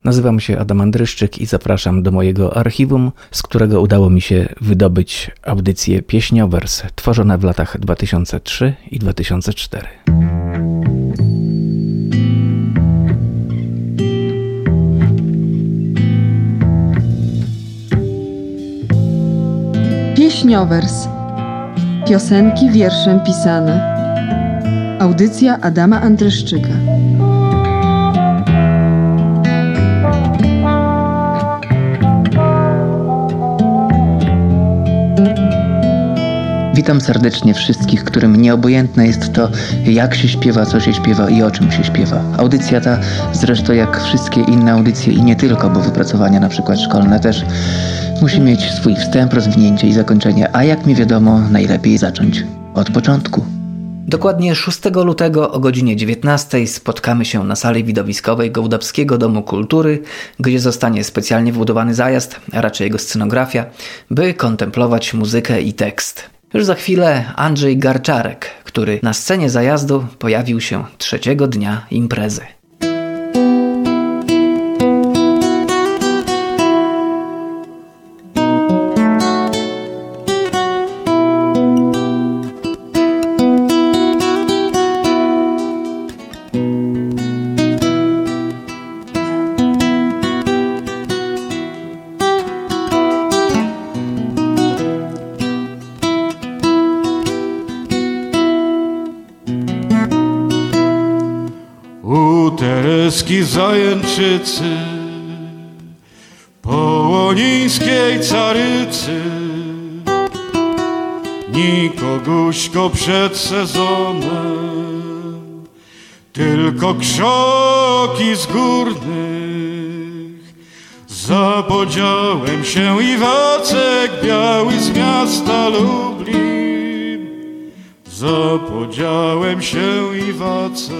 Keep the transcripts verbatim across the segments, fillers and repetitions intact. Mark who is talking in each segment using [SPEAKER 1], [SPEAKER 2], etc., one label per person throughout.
[SPEAKER 1] Nazywam się Adam Andryszczyk i zapraszam do mojego archiwum, z którego udało mi się wydobyć audycje Pieśniowers, tworzone w latach dwa tysiące trzeci i dwa tysiące czwarty.
[SPEAKER 2] Pieśniowers. Piosenki wierszem pisane. Audycja Adama Andryszczyka.
[SPEAKER 3] Witam serdecznie wszystkich, którym nieobojętne jest to, jak się śpiewa, co się śpiewa i o czym się śpiewa. Audycja ta, zresztą jak wszystkie inne audycje i nie tylko, bo wypracowania na przykład szkolne też, musi mieć swój wstęp, rozwinięcie i zakończenie, a jak mi wiadomo, najlepiej zacząć od początku.
[SPEAKER 1] Dokładnie szóstego lutego o godzinie dziewiętnastej spotkamy się na sali widowiskowej Gołdapskiego Domu Kultury, gdzie zostanie specjalnie wybudowany zajazd, a raczej jego scenografia, by kontemplować muzykę i tekst. Już za chwilę Andrzej Garczarek, który na scenie zajazdu pojawił się trzeciego dnia imprezy.
[SPEAKER 4] Tereski Zajęczycy, połonińskiej carycy, nikoguśko przed sezonem, tylko krzoki z górnych. Zapodziałem się i Wacek biały z miasta Lublin. Zapodziałem się i Wacek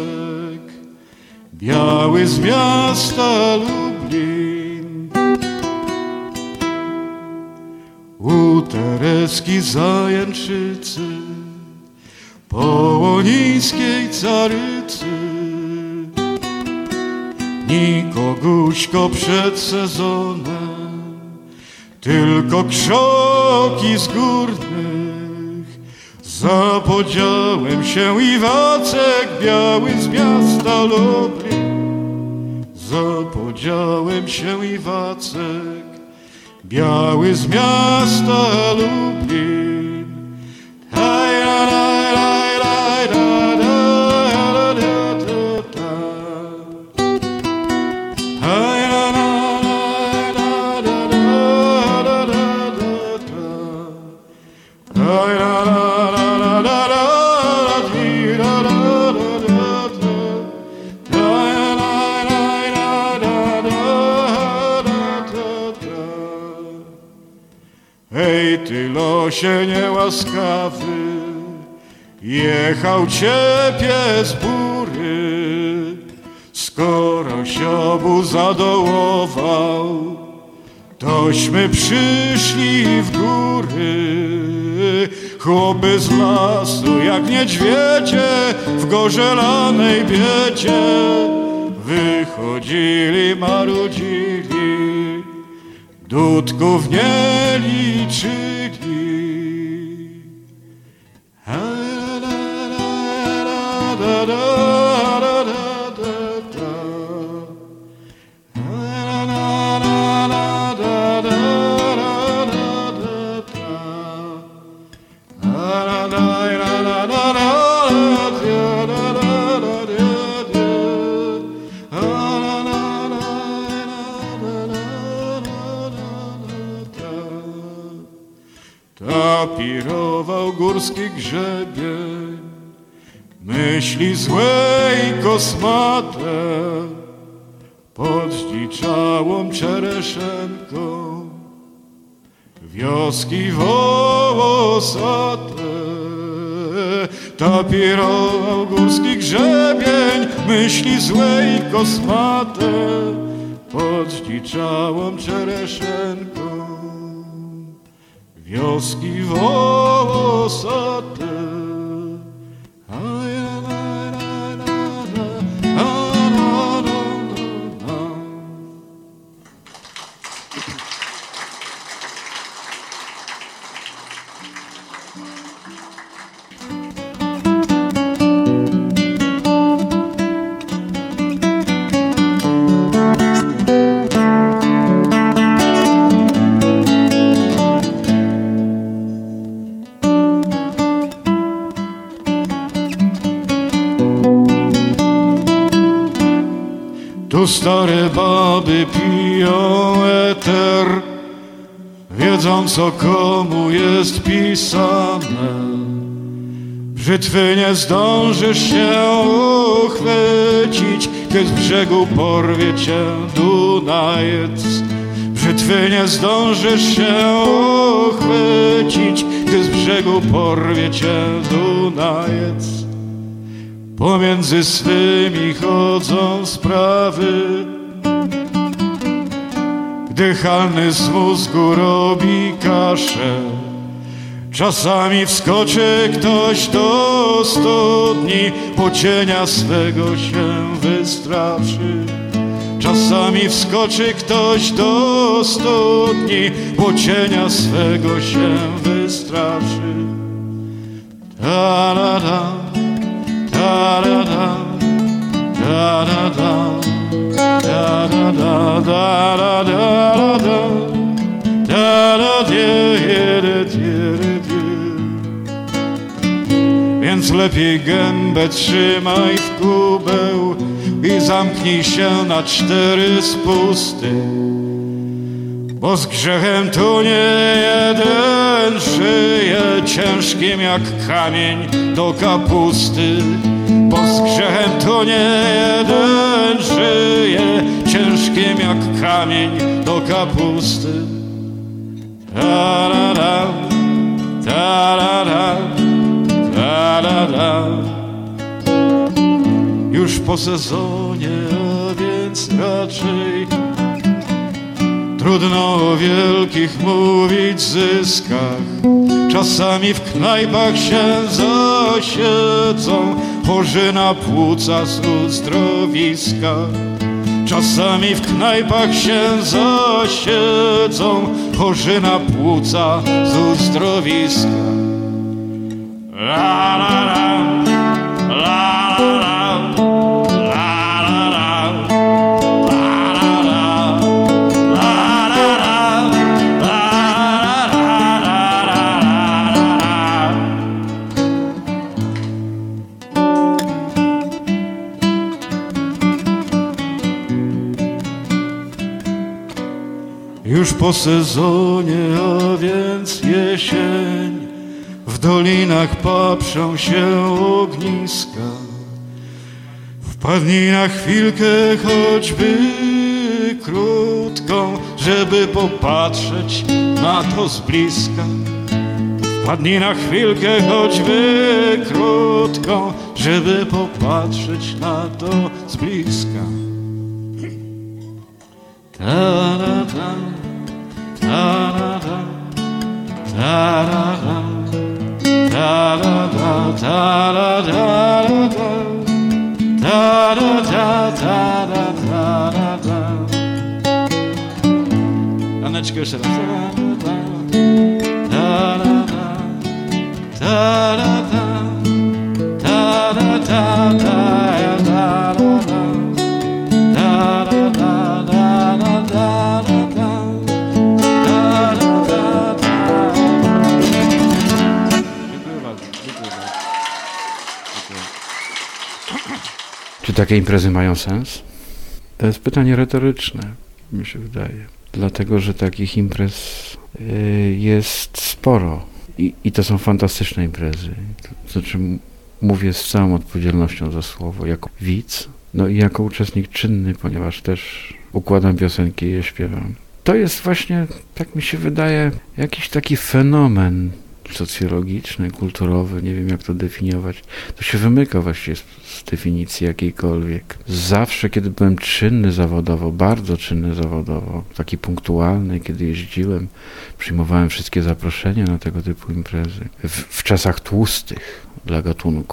[SPEAKER 4] biały z miasta Lublin. U Tereski Zajęczycy, połonińskiej carycy, nikoguśko przed sezonem, tylko krzoki z górnych. Zapodziałem się i Wacek biały z miasta Lublin. Zapodziałem się i Wacek biały z miasta Lublin. Hej, ty losie niełaskawy, jechał ciebie z bury. Skoro siobu zadołował, tośmy przyszli w góry. Chłopy z lasu jak niedźwiedzie w gorzelanej biedzie wychodzili, marudzili, dudków nie liczyli. Tapirował górski grzebień, myśli złe i kosmate, pod zdziczałą czereszenką wioski wołosate. Tapirował górski grzebień, myśli złe i kosmate, pod zdziczałą czereszenką wioski wołosate. Tu stare baby piją eter, wiedzą co komu jest pisane. Brzytwy nie zdążysz się uchwycić, gdy z brzegu porwie cię Dunajec. Brzytwy nie zdążysz się uchwycić, gdy z brzegu porwie cię Dunajec. Pomiędzy swymi chodzą sprawy, gdy halny z mózgu robi kaszę. Czasami wskoczy ktoś do studni, bo cienia swego się wystraszy. Czasami wskoczy ktoś do studni, bo cienia swego się wystraszy. Ta-da-da, ta-da-da, ta-da-da, ta-da-da, ta-da-da, więc lepiej gębę trzymaj w kubeł i zamknij się na cztery spusty, bo z grzechem tu nie jeden żyje, ciężkim jak kamień do kapusty. Bo z grzechem tu nie jeden żyje, ciężkim jak kamień do kapusty. Ta-da-da, ta-da-da, ta-da-da. Już po sezonie, a więc raczej trudno o wielkich mówić zyskach. Czasami w knajpach się zasiedzą chorzy na płuca z uzdrowiska. Czasami w knajpach się zasiedzą chorzy na płuca z uzdrowiska. La la la, la la la, la la la, la la la, la la la, la la la. Już po sezonie, a więc jesień, w dolinach patrzą się ogniska. Wpadnij na chwilkę, choćby krótką, żeby popatrzeć na to z bliska. Wpadnij na chwilkę, choćby krótką, żeby popatrzeć na to z bliska. Ta-da-da, ta-da-da, ta-da-da, ta-da-da, ta-da-da, ta-da-da, ta-da-da. Aneczko, jeszcze raz. Ta-da-da, ta-da-da, ta-da-da, ta-da-da.
[SPEAKER 5] Czy takie imprezy mają sens? To jest pytanie retoryczne, mi się wydaje. Dlatego, że takich imprez jest sporo i, i to są fantastyczne imprezy. To, to czym mówię z całą odpowiedzialnością za słowo, jako widz, no i jako uczestnik czynny, ponieważ też układam piosenki i je śpiewam. To jest właśnie, tak mi się wydaje, jakiś taki fenomen socjologiczny, kulturowy, nie wiem jak to definiować. To się wymyka właściwie z, z definicji jakiejkolwiek. Zawsze, kiedy byłem czynny zawodowo, bardzo czynny zawodowo, taki punktualny, kiedy jeździłem, przyjmowałem wszystkie zaproszenia na tego typu imprezy. W, w czasach tłustych dla gatunku.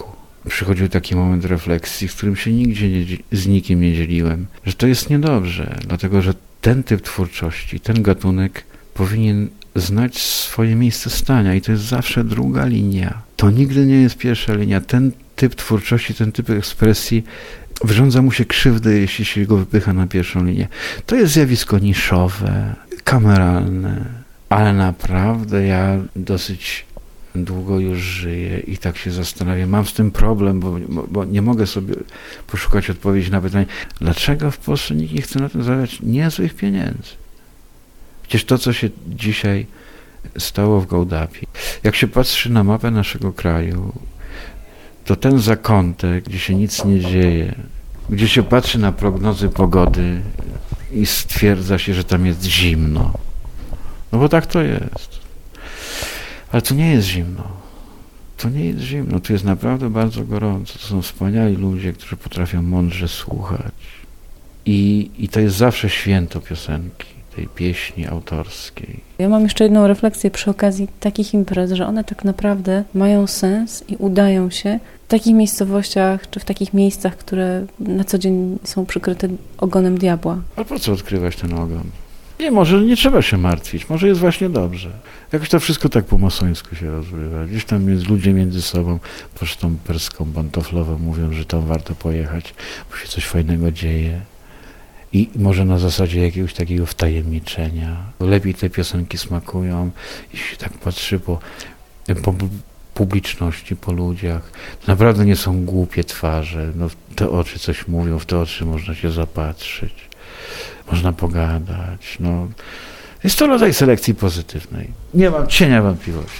[SPEAKER 5] przychodził taki moment refleksji, w którym się nigdzie nie, z nikim nie dzieliłem, że to jest niedobrze, dlatego że ten typ twórczości, ten gatunek powinien znać swoje miejsce stania i to jest zawsze druga linia. To nigdy nie jest pierwsza linia. Ten typ twórczości, ten typ ekspresji wyrządza mu się krzywdy, jeśli się go wypycha na pierwszą linię. To jest zjawisko niszowe, kameralne, ale naprawdę ja dosyć długo już żyję i tak się zastanawiam. Mam z tym problem, bo, bo, bo nie mogę sobie poszukać odpowiedzi na pytanie, dlaczego w Polsce nikt nie chce na tym zarabiać niezłych pieniędzy. Przecież to, co się dzisiaj stało w Gołdapi, jak się patrzy na mapę naszego kraju, to ten zakątek, gdzie się nic nie dzieje, gdzie się patrzy na prognozy pogody i stwierdza się, że tam jest zimno. No bo tak to jest. Ale tu nie jest zimno. To nie jest zimno. Tu jest naprawdę bardzo gorąco. To są wspaniali ludzie, którzy potrafią mądrze słuchać. I, i to jest zawsze święto piosenki, tej pieśni autorskiej.
[SPEAKER 6] Ja mam jeszcze jedną refleksję przy okazji takich imprez, że one tak naprawdę mają sens i udają się w takich miejscowościach, czy w takich miejscach, które na co dzień są przykryte ogonem diabła.
[SPEAKER 5] Ale po co odkrywać ten ogon? Nie, może nie trzeba się martwić, może jest właśnie dobrze. Jakoś to wszystko tak po masońsku się rozgrywa. Gdzieś tam jest ludzie między sobą, pocztą perską, pantoflową mówią, że tam warto pojechać, bo się coś fajnego dzieje. I może na zasadzie jakiegoś takiego wtajemniczenia. Lepiej te piosenki smakują, jeśli się tak patrzy po, po publiczności, po ludziach. To naprawdę nie są głupie twarze. No, te oczy coś mówią, w te oczy można się zapatrzyć. Można pogadać. No. Jest to rodzaj selekcji pozytywnej. Nie mam cienia wątpliwości.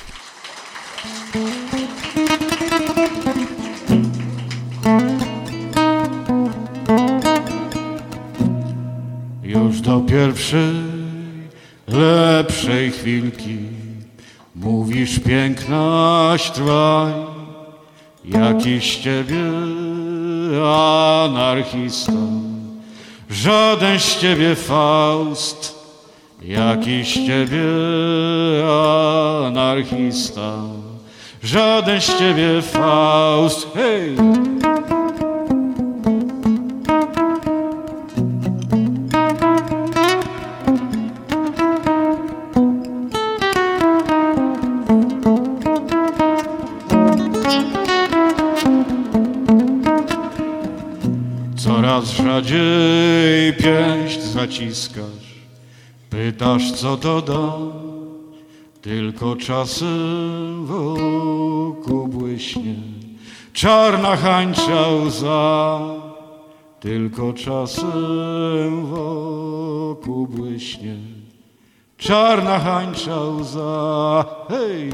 [SPEAKER 4] Już do pierwszej, lepszej chwilki mówisz piękność trwaj, jakiś ciebie anarchista, żaden z ciebie Faust, jakiś ciebie anarchista, żaden z ciebie Faust, hej! Coraz rzadziej pięść zaciskasz, pytasz co to da, tylko czasem wokół błyśnie czarna hańcza łza, tylko czasem wokół błyśnie czarna hańcza łza, hej!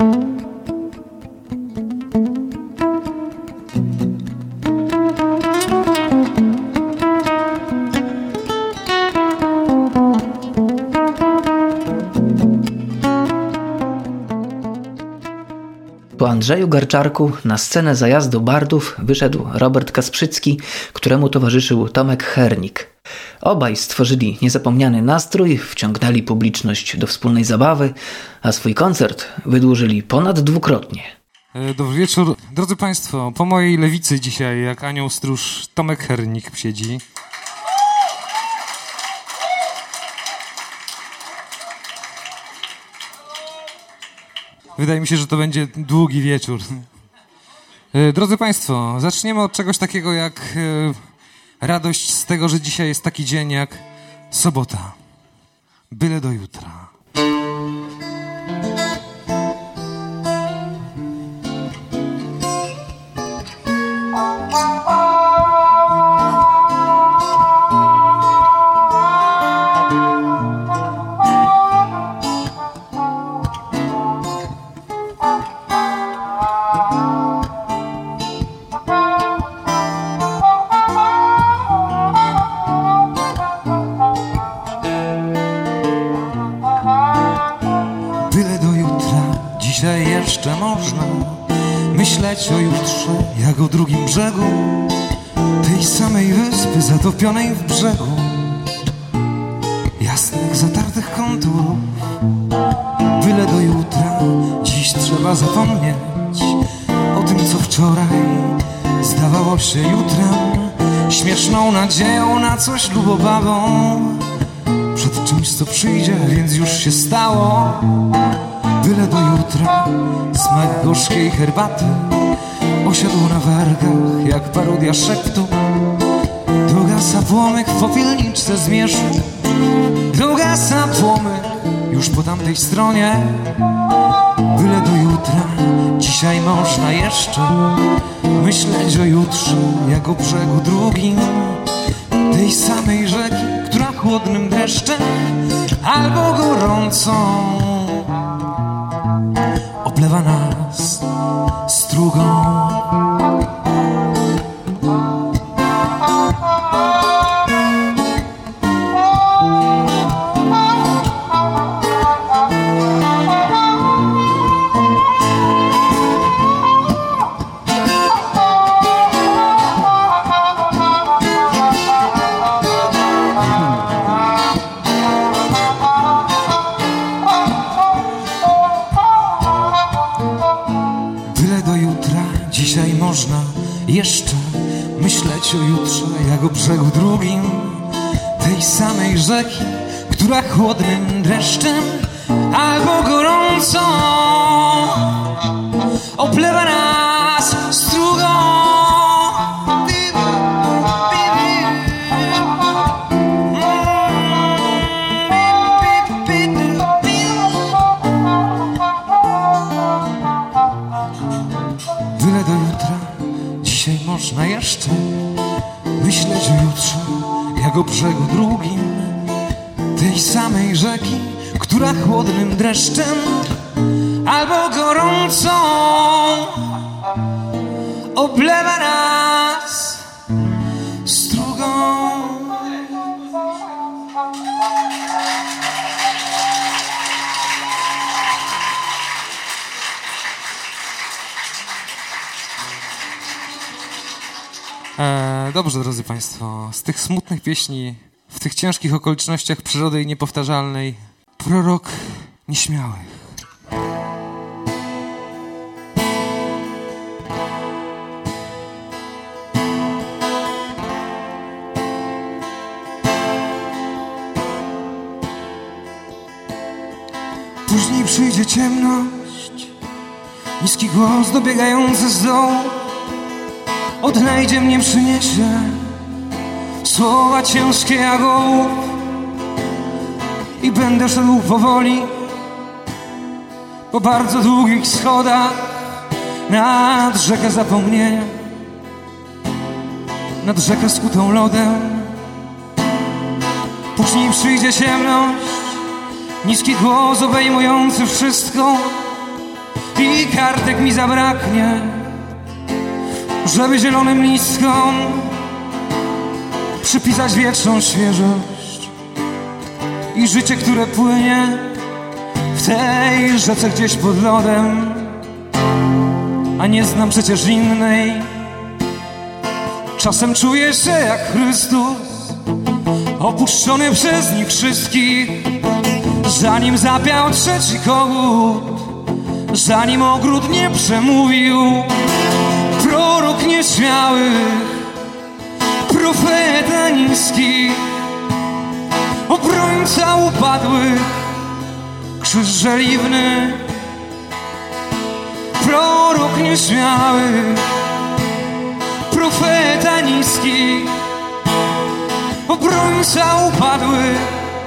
[SPEAKER 1] Po Andrzeju Garczarku na scenę zajazdu bardów wyszedł Robert Kasprzycki, któremu towarzyszył Tomek Hernik. Obaj stworzyli niezapomniany nastrój, wciągnęli publiczność do wspólnej zabawy, a swój koncert wydłużyli ponad dwukrotnie.
[SPEAKER 7] Dobry wieczór. Drodzy Państwo, po mojej lewicy dzisiaj, jak anioł stróż, Tomek Hernik siedzi. Wydaje mi się, że to będzie długi wieczór. Drodzy Państwo, zaczniemy od czegoś takiego jak radość z tego, że dzisiaj jest taki dzień jak sobota. Byle do jutra.
[SPEAKER 8] Dzisiaj jeszcze można myśleć o jutrze, jak o drugim brzegu tej samej wyspy zatopionej w brzegu jasnych, zatartych konturów. Byle do jutra, dziś trzeba zapomnieć o tym, co wczoraj wydawało się jutrem, śmieszną nadzieją na coś lubobawą, przed czymś co przyjdzie, więc już się stało. Byle do jutra smak gorzkiej herbaty osiadł na wargach jak parodia szeptu. Dogasa płomyk w popielniczce zmierzchu, dogasa płomyk już po tamtej stronie. Byle do jutra, dzisiaj można jeszcze myśleć o jutrze jak o brzegu drugim tej samej rzeki, która chłodnym deszczem albo gorącą oblewa nas strugą. Jeszcze myśleć o jutrze jak o brzegu drugim tej samej rzeki, która chłodnym deszczem albo gorącą oblewa nas strugą. Byle do jutra, dzisiaj można jeszcze myśleć o jutrze jak o brzegu drugim tej samej rzeki, która chłodnym dreszczem albo gorącą oblewa nas strugą.
[SPEAKER 7] E, dobrze, drodzy Państwo, z tych smutnych pieśni, w tych ciężkich okolicznościach przyrody niepowtarzalnej, prorok nieśmiałych.
[SPEAKER 8] Później przyjdzie ciemność, niski głos dobiegający z dołu odnajdzie mnie, przyniesie słowa ciężkie jak ołów i będę szedł powoli po bardzo długich schodach nad rzekę zapomnienia, nad rzekę skutą lodem. Później przyjdzie ciemność, niski głos obejmujący wszystko i kartek mi zabraknie, żeby zielonym listkom przypisać wieczną świeżość i życie, które płynie w tej rzece gdzieś pod lodem, a nie znam przecież innej. Czasem czuję się jak Chrystus, opuszczony przez nich wszystkich, zanim zapiał trzeci kogut, zanim ogród nie przemówił. Prorok nieśmiały, profeta niski, obrońca upadłych, krzyż żeliwny. Prorok nieśmiały, profeta niski, obrońca upadłych.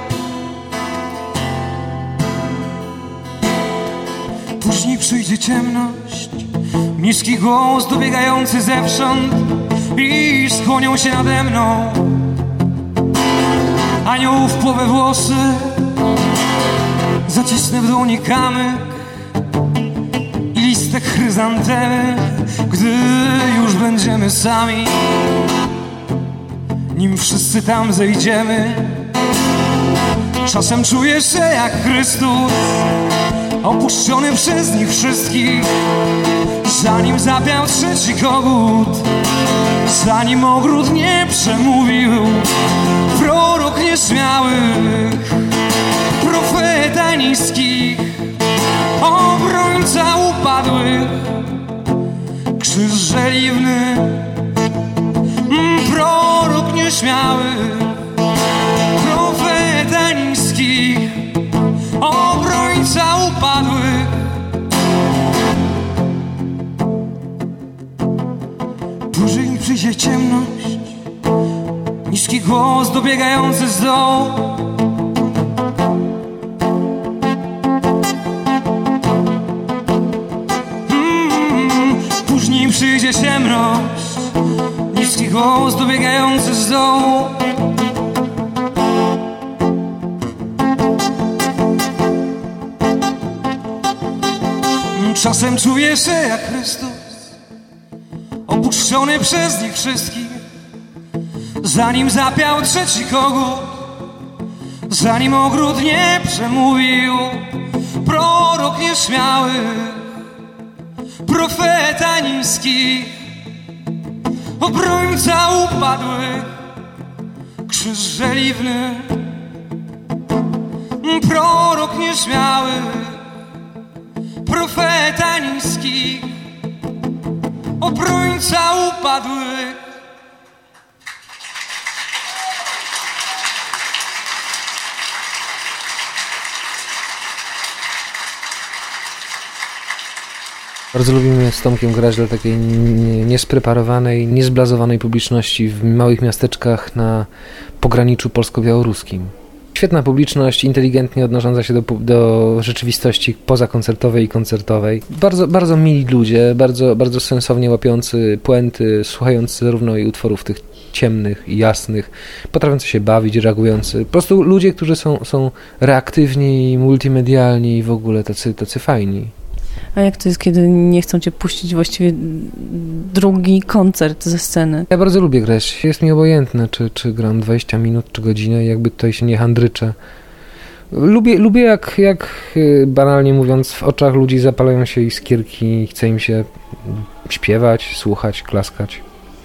[SPEAKER 8] Później przyjdzie ciemność, niski głos dobiegający zewsząd i skłonią się nade mną aniołów płowe włosy. Zacisnę w dłoni kamyk i listek chryzantemy, gdy już będziemy sami, nim wszyscy tam zejdziemy. Czasem czuję się jak Chrystus, opuszczony przez nich wszystkich, zanim zapiał trzeci kogut, zanim ogród nie przemówił. Prorok nieśmiałych, profeta niskich, obrońca upadłych, krzyż żeliwny. dobiegający z dołu. Mm, później przyjdzie ciemność, niski głos dobiegający z dołu. Czasem czuję się jak Chrystus, opuszczony przez nich wszystkich. Zanim zapiał trzeci kogut, zanim ogród nie przemówił, prorok nieśmiały, profeta niskich, obrońca upadłych, krzyż żeliwny, prorok nieśmiały, profeta niskich, obrońca upadłych.
[SPEAKER 9] Bardzo lubimy z Tomkiem grać dla takiej niespreparowanej, niezblazowanej publiczności w małych miasteczkach na pograniczu polsko-białoruskim. Świetna publiczność, inteligentnie odnosząca się do, do rzeczywistości pozakoncertowej i koncertowej. Bardzo, bardzo mili ludzie, bardzo, bardzo sensownie łapiący puenty, słuchający zarówno i utworów tych ciemnych i jasnych, potrafiący się bawić, reagujący. Po prostu ludzie, którzy są, są reaktywni, multimedialni i w ogóle tacy, tacy fajni.
[SPEAKER 6] A jak to jest, kiedy nie chcą cię puścić właściwie drugi koncert ze sceny?
[SPEAKER 9] Ja bardzo lubię grać. Jest mi obojętne, czy, czy gram dwadzieścia minut, czy godzinę, jakby tutaj się nie handryczę. Lubię, lubię jak, jak banalnie mówiąc, w oczach ludzi zapalają się iskierki, chce im się śpiewać, słuchać, klaskać.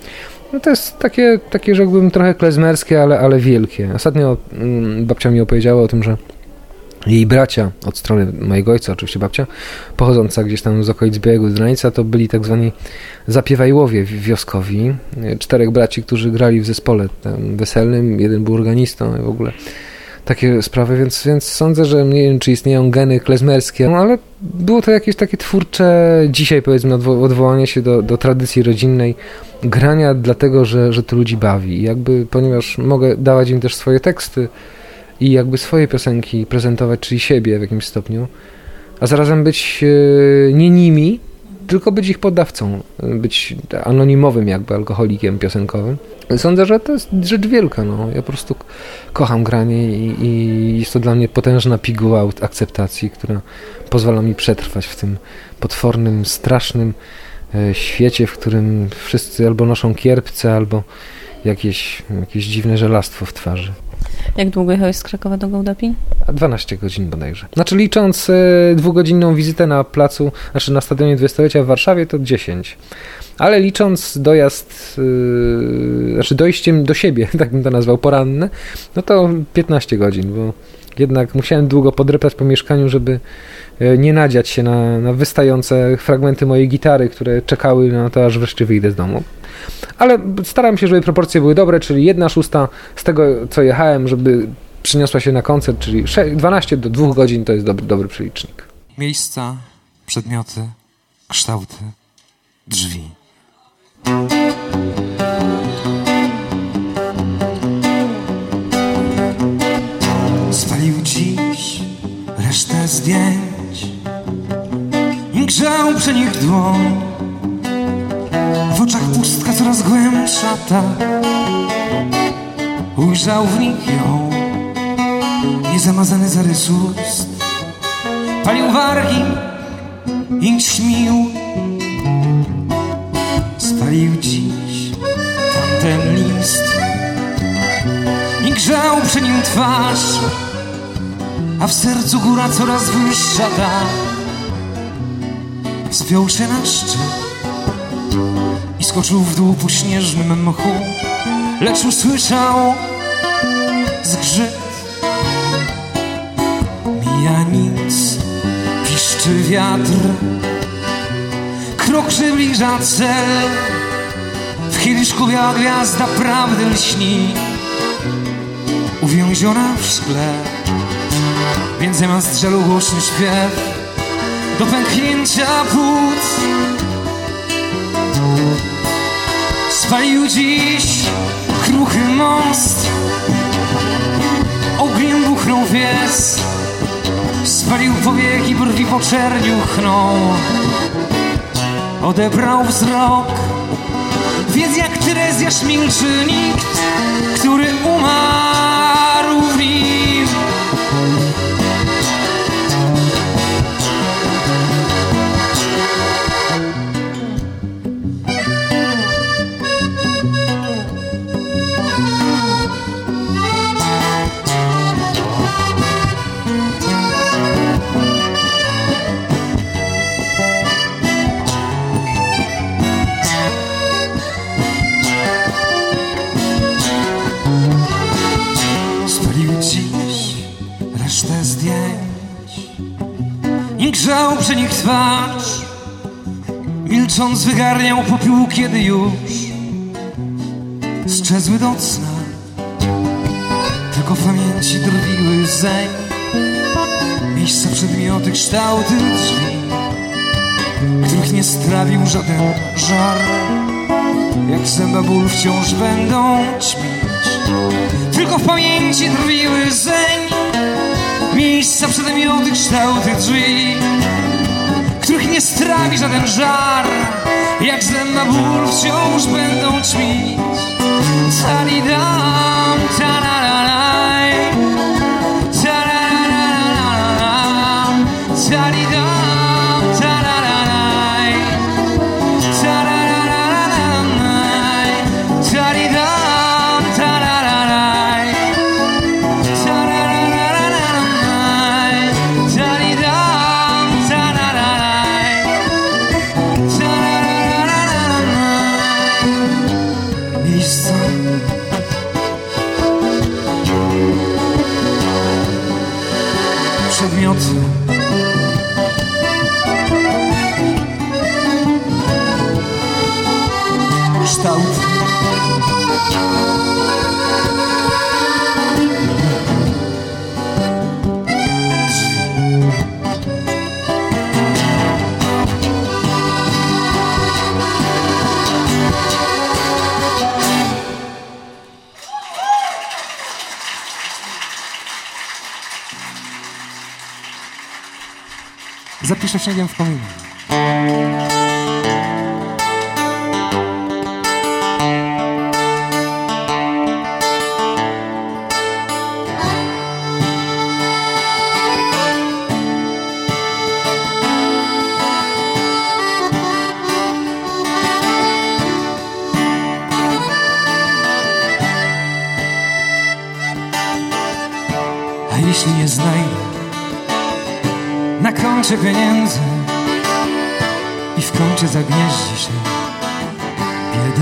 [SPEAKER 9] No to jest takie, takie rzekłbym, trochę klezmerskie, ale, ale wielkie. Ostatnio mm, babcia mi opowiedziała o tym, że jej bracia, od strony mojego ojca, oczywiście babcia, pochodząca gdzieś tam z okolic Białego Drańca, to byli tak zwani zapiewajłowie wioskowi. Czterech braci, którzy grali w zespole tam weselnym, jeden był organistą i w ogóle takie sprawy, więc, więc sądzę, że nie wiem, czy istnieją geny klezmerskie, no ale było to jakieś takie twórcze, dzisiaj powiedzmy odwo- odwołanie się do, do tradycji rodzinnej, grania dlatego, że, że to ludzi bawi. I jakby, ponieważ mogę dawać im też swoje teksty, i jakby swoje piosenki prezentować, czyli siebie w jakimś stopniu, a zarazem być e, nie nimi, tylko być ich poddawcą, być anonimowym jakby alkoholikiem piosenkowym. Sądzę, że to jest rzecz wielka. No. Ja po prostu kocham granie i, i jest to dla mnie potężna piguła akceptacji, która pozwala mi przetrwać w tym potwornym, strasznym e, świecie, w którym wszyscy albo noszą kierpce, albo jakieś, jakieś dziwne żelastwo w twarzy.
[SPEAKER 6] Jak długo jechałeś z Krakowa do Gołdapi?
[SPEAKER 9] dwanaście godzin bodajże. Znaczy licząc e, dwugodzinną wizytę na placu, znaczy na Stadionie Dwudziestolecia w Warszawie to dziesięć. Ale licząc dojazd, e, znaczy dojściem do siebie, tak bym to nazwał, poranne, no to piętnaście godzin, bo jednak musiałem długo podreptać po mieszkaniu, żeby e, nie nadziać się na, na wystające fragmenty mojej gitary, które czekały na to, aż wreszcie wyjdę z domu. Ale staram się, żeby proporcje były dobre, czyli jedna szósta z tego, co jechałem, żeby przyniosła się na koncert, czyli dwanaście do dwóch godzin to jest dobry, dobry przelicznik.
[SPEAKER 8] Miejsca, przedmioty, kształty, drzwi. Spalił dziś resztę zdjęć i grzał przy nich dłoń. W oczach pustka coraz głębsza ta. Ujrzał w nich ją, niezamazany zarys ust. Palił wargi i ćmił. Spalił dziś tamten list i grzał przy nim twarz, a w sercu góra coraz wyższa ta. Wspiął się na szczyt i skoczył w dół po śnieżnym mchu, lecz usłyszał zgrzyt. Mija nic, piszczy wiatr, krok przybliża cel. W kieliszku biała gwiazda prawdy lśni, uwięziona w szkle, więc zamiast strzelu głośny śpiew do pęknięcia płuc. Spalił dziś kruchy most wyjął pies, spalił powieki, brwi poczerniuchnął, odebrał wzrok. Wiedz jak Terezjasz milczy nikt, który umarł w nim. I grzał przy nich twarz, milcząc wygarniał popiół, kiedy już sczezły do cna. Tylko w pamięci drwiły zeń, miejsca, przedmioty, kształty drzwi, których nie strawił żaden żar. Jak zęba ból wciąż będą ćmić. Tylko w pamięci drwiły zeń, miejsca, przedmioty, kształty drzwi, których nie strawi żaden żar. Jak zęba ból wciąż będą ćmić. Talidam, tarararaj, tararararam, talidam, tarararaj, tararararamaj, talidam, tarararaj, tararararamaj, talidam, tarararaj, tararararamaj. Miejsca, przedmioty, kształt, zapiszę śniegiem w kominie. A jeśli nie znajdę na koncie pieniędzy i w kącie zagnieździ się bieda,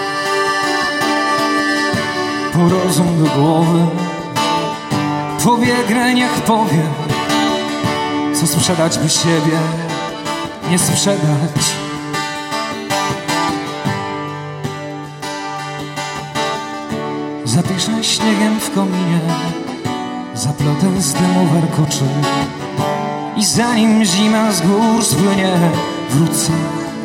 [SPEAKER 8] po rozum do głowy pobiegnę, niech powiem, co sprzedać, by siebie nie sprzedać. Zapiszę śniegiem w kominie, zaplotę z dymu warkoczy i zanim zima z gór spłynie, wrócę.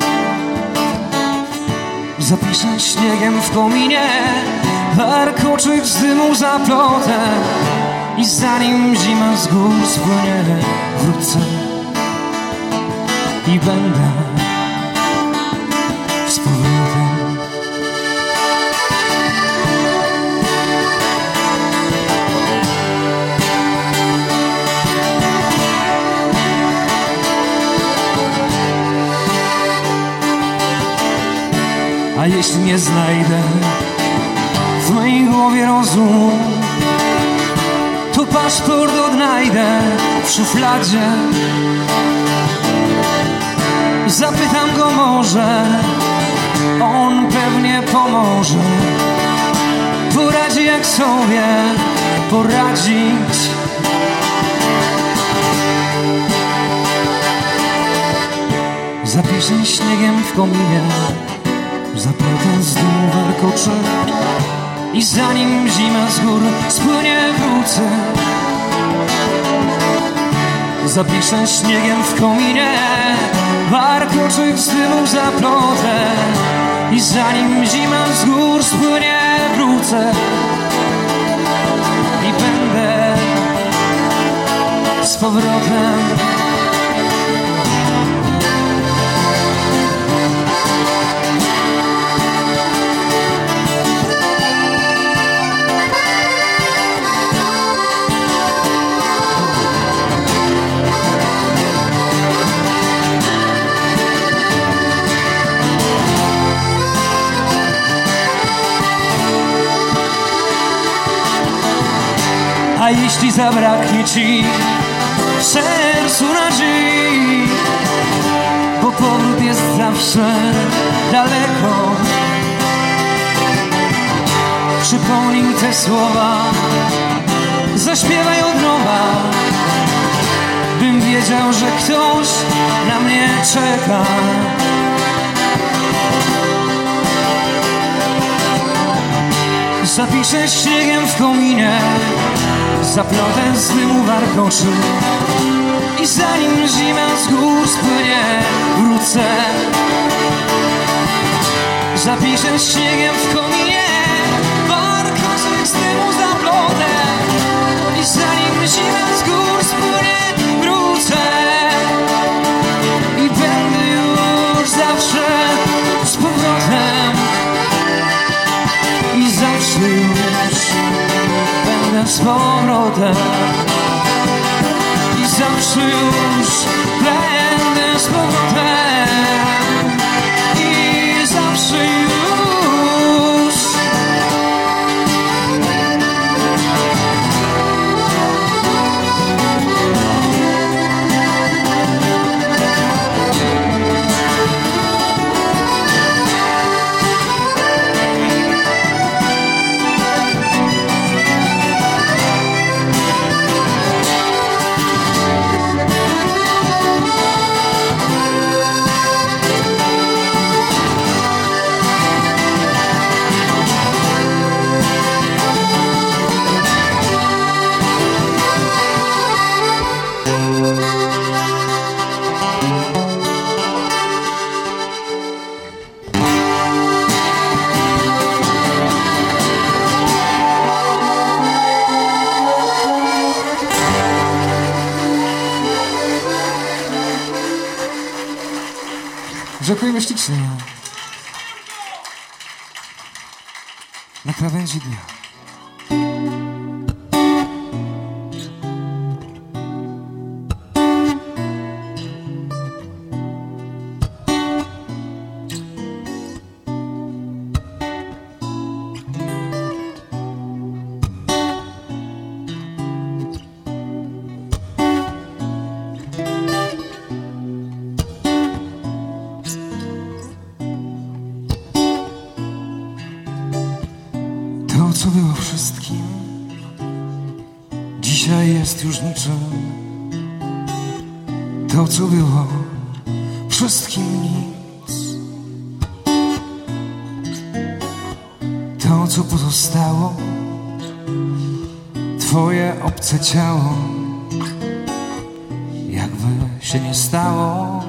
[SPEAKER 8] Zapiszę śniegiem w kominie, warkoczyk z dymu zaplotę i zanim zima z gór spłynie, wrócę. I będę z powrotem. A jeśli nie znajdę w mojej głowie rozumu, to paszport odnajdę w szufladzie. Zapytam go może, on pewnie pomoże. Poradzi jak sobie poradzić. Zapiszę śniegiem w kominie, zaplotę z dymu warkoczy i zanim zima z gór spłynie, wrócę. Zapiszę śniegiem w kominie, warkoczyk z dymu zaplotę i zanim zima z gór spłynie, wrócę. I będę z powrotem. A jeśli zabraknie ci w sercu nadziei, bo powrót jest zawsze daleko, przypomnij te słowa, zaśpiewaj od nowa, bym wiedział, że ktoś na mnie czeka. Zapiszę śniegiem w kominie, zaplotę z dymu warkoczy i zanim zima z gór spłynie, wrócę. Zapiszę śniegiem w kominie, warkoczy z dymu zaplotę i zanim zima z gór spłynie, wrócę. I będę już zawsze z powrotem i zawsze już będę z powrotem i zawsze już będę z powrotem i zawsze już. Dziękujemy ślicznie. Na krawędzi dnia. To, co było wszystkim, dzisiaj jest już niczym. To, co było wszystkim, nic. To, co pozostało, twoje obce ciało, jakby się nie stało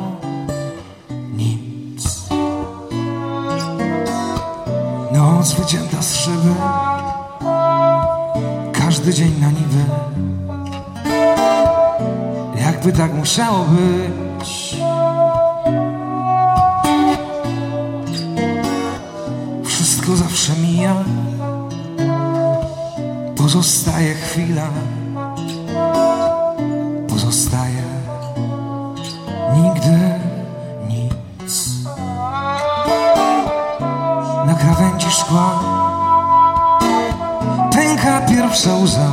[SPEAKER 8] nic. Noc wycięta z szyby, każdy dzień na niby, jakby tak musiało być. Wszystko zawsze mija, pozostaje chwila, pozostaje nigdy nic. Na krawędzi szkła pęka pierwsza łza.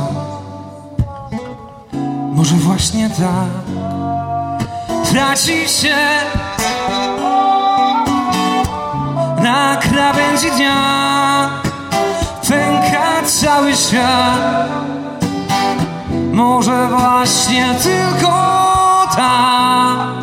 [SPEAKER 8] Może właśnie tak traci się na krawędzi dnia, pęka cały świat. Może właśnie tylko tak.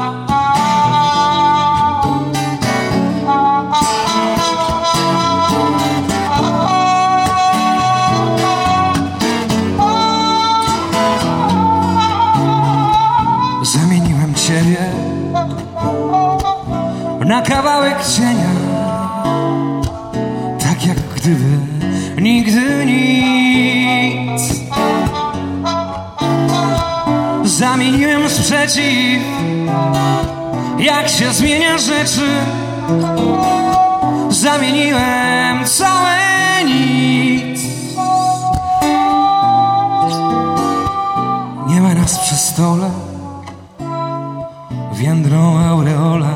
[SPEAKER 8] Zamieniłem ciebie na kawałek cienia, tak jak gdyby nigdy nic. Zamieniłem sprzeciw, jak się zmienia rzeczy. Zamieniłem całe nic. Nie ma nas przy stole, w jędrą aureole,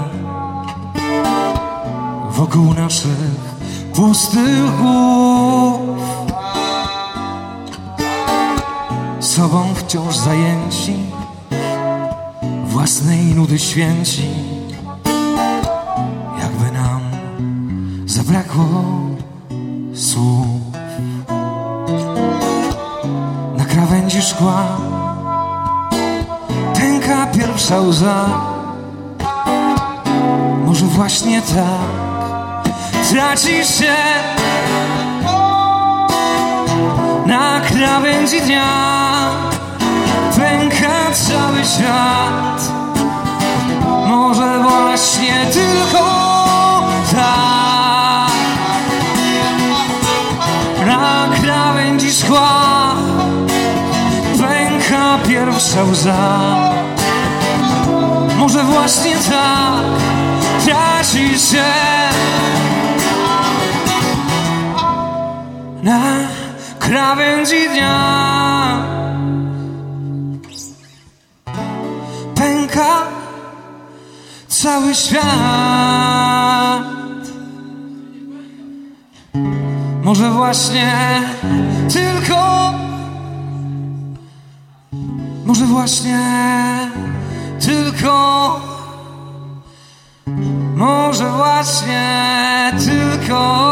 [SPEAKER 8] wokół naszych pustych głów. Sobą wciąż zajęci, własnej nudy święci. Jakby nam zabrakło słów. Na krawędzi szkła pęka pierwsza łza. Może właśnie tak traci się na krawędzi dnia. Pęka cały świat. Może właśnie tylko tak. Na krawędzi szkła pęka pierwsza łza. Może właśnie tak traci się na krawędzi dnia. Pęka cały świat. Może właśnie tylko, może właśnie tylko, może właśnie tylko.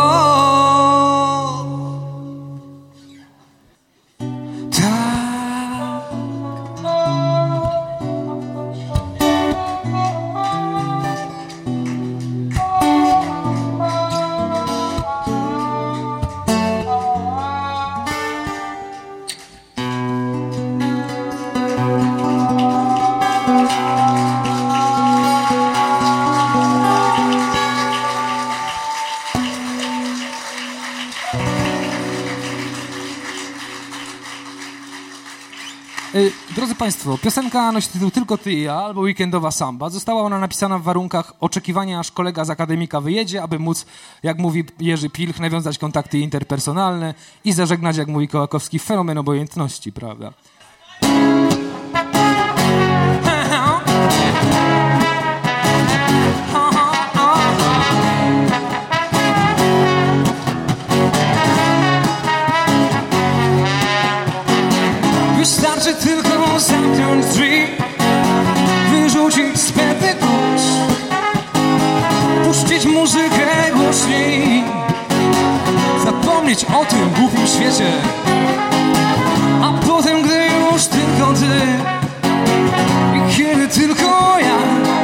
[SPEAKER 7] Drodzy Państwo, piosenka nosi tytuł Tylko Ty i ja, albo Weekendowa Samba. Została ona napisana w warunkach oczekiwania, aż kolega z akademika wyjedzie, aby móc, jak mówi Jerzy Pilch, nawiązać kontakty interpersonalne i zażegnać, jak mówi Kołakowski, fenomen obojętności, prawda?
[SPEAKER 8] Wystarczy tylko zamknąć drzwi, wyrzucić z pędy klucz, puścić muzykę głośniej, zapomnieć o tym głupim świecie. A potem, gdy już tylko ty i kiedy tylko ja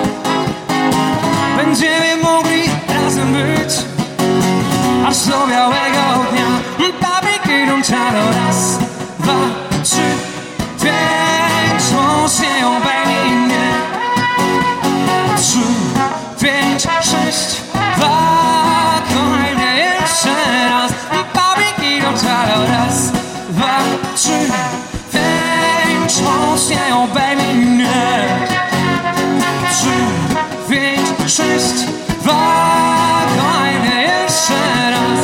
[SPEAKER 8] będziemy mogli razem być, aż do białego dnia. Papryki idą czaro, raz, dwa, trzy, pięć, mocniej obejmij mnie. Trzy, pięć, sześć, dwa, kochaj mnie jeszcze raz. Papryki idą czaro, raz, dwa, trzy, pięć, mocniej obejmij mnie. Trzy, pięć, sześć, dwa, kochaj mnie jeszcze raz.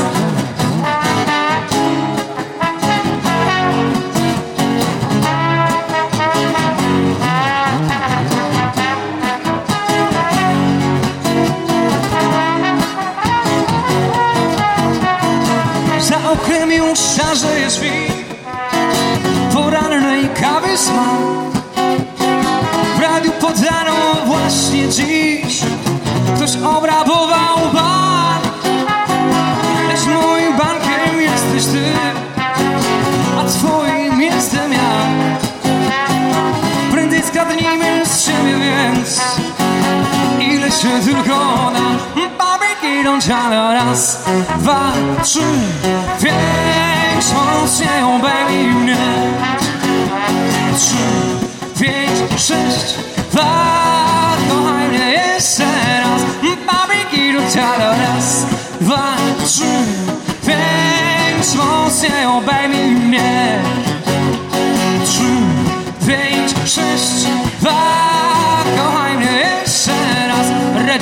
[SPEAKER 8] Za oknem już szarzeje świt, porannej kawy smak. W radiu podano właśnie dziś, ktoś obrabował bar. Lecz moim bankiem jesteś ty, a twoim jestem ja. Prędzej zgadnijmy z siebie więc, ile się tylko da. Papryki idą czaro, raz, dwa, trzy, pięć, mocniej obejmij mnie. Trzy, pięć, sześć, dwa, kochaj mnie jeszcze raz. Papryki idą czaro, raz, dwa, trzy, pięć, mocniej obejmij mnie. Trzy, pięć, sześć,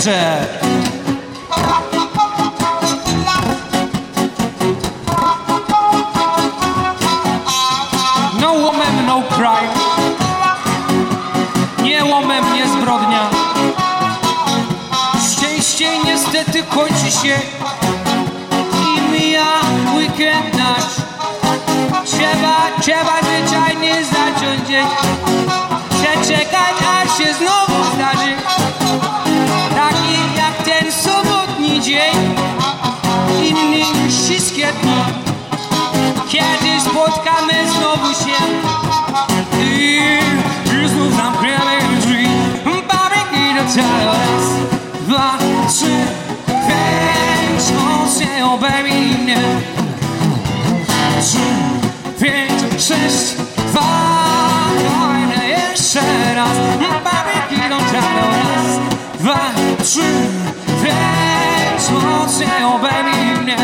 [SPEAKER 8] jeszcze. No woman, no crime. Nie łomem, nie zbrodnia. Szczęście niestety kończy się i mija weekend nasz. Trzeba, trzeba zwyczajnie zacząć dzień, przeczekać aż się znowu zdarzy, taki jak ten sobotni dzień, inny niż wszystkie dni, kiedy spotkamy znowu się i, i znów zamkniemy drzwi. Babryki do celu, raz, dwa, trzy, pięć, on się obejmij mnie. Trzy, pięć, sześć, dwa, kolejne jeszcze raz. Babryki do celu, raz, dwa, trzy, pięć, on się obejmij mnie.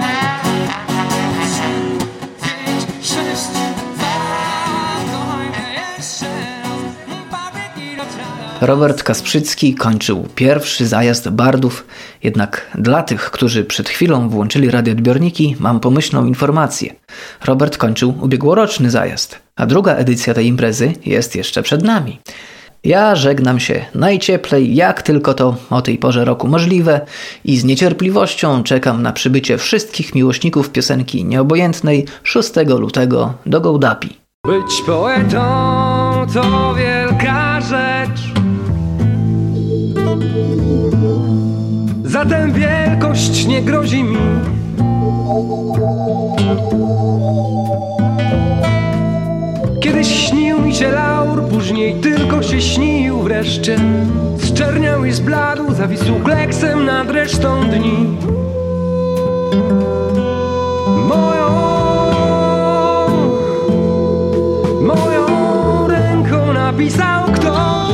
[SPEAKER 1] Robert Kasprzycki kończył pierwszy zajazd bardów, jednak dla tych, którzy przed chwilą włączyli radioodbiorniki, mam pomyślną informację. Robert kończył ubiegłoroczny zajazd, a druga edycja tej imprezy jest jeszcze przed nami. Ja żegnam się najcieplej, jak tylko to o tej porze roku możliwe i z niecierpliwością czekam na przybycie wszystkich miłośników piosenki nieobojętnej szóstego lutego do Gołdapi.
[SPEAKER 10] Być poetą to wielka rzecz, zatem wielkość nie grozi mi. Kiedyś śnił mi się laur, później tylko się śnił wreszcie. Zczerniał i zbladł, zawisł kleksem nad resztą dni. Moją, moją ręką napisał ktoś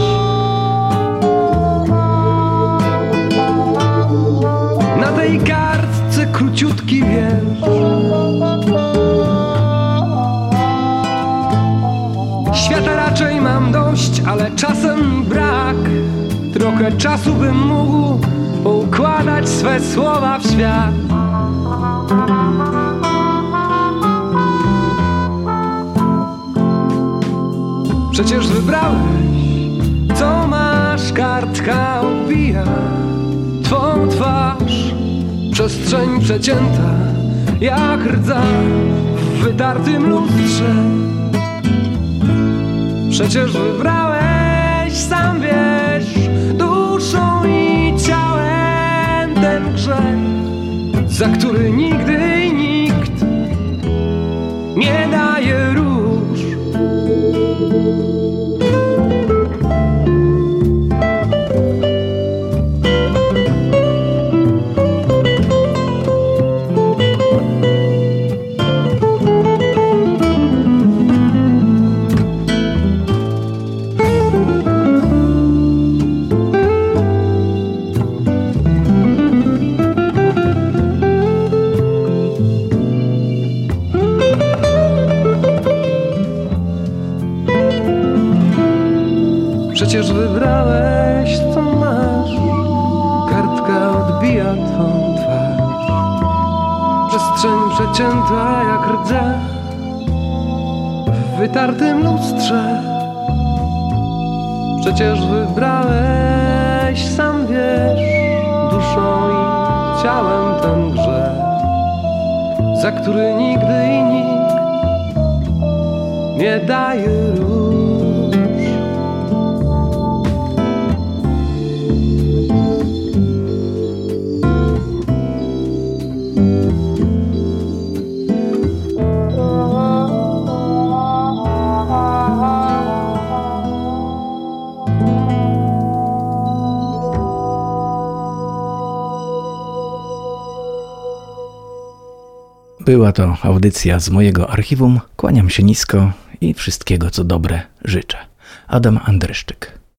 [SPEAKER 10] na tej kartce króciutki wiersz. Świata raczej mam dość, ale czasem mi brak. Trochę czasu bym mógł poukładać swe słowa w świat. Przecież wybrałeś, co masz, kartka odbija twą twarz. Przestrzeń przecięta jak rdza w wytartym lustrze. Przecież wybrałeś, sam wiesz, duszą i ciałem ten grzech, za który nigdy i nikt nie daje róż. Przecież wybrałeś, co masz, kartka odbija twą twarz. Przestrzeń przecięta jak rdza w wytartym lustrze. Przecież wybrałeś, sam wiesz, duszą i ciałem ten grzech, za który nigdy i nikt nie daje róż.
[SPEAKER 11] Była to audycja z mojego archiwum. Kłaniam się nisko i wszystkiego co dobre życzę. Adam Andryszczyk.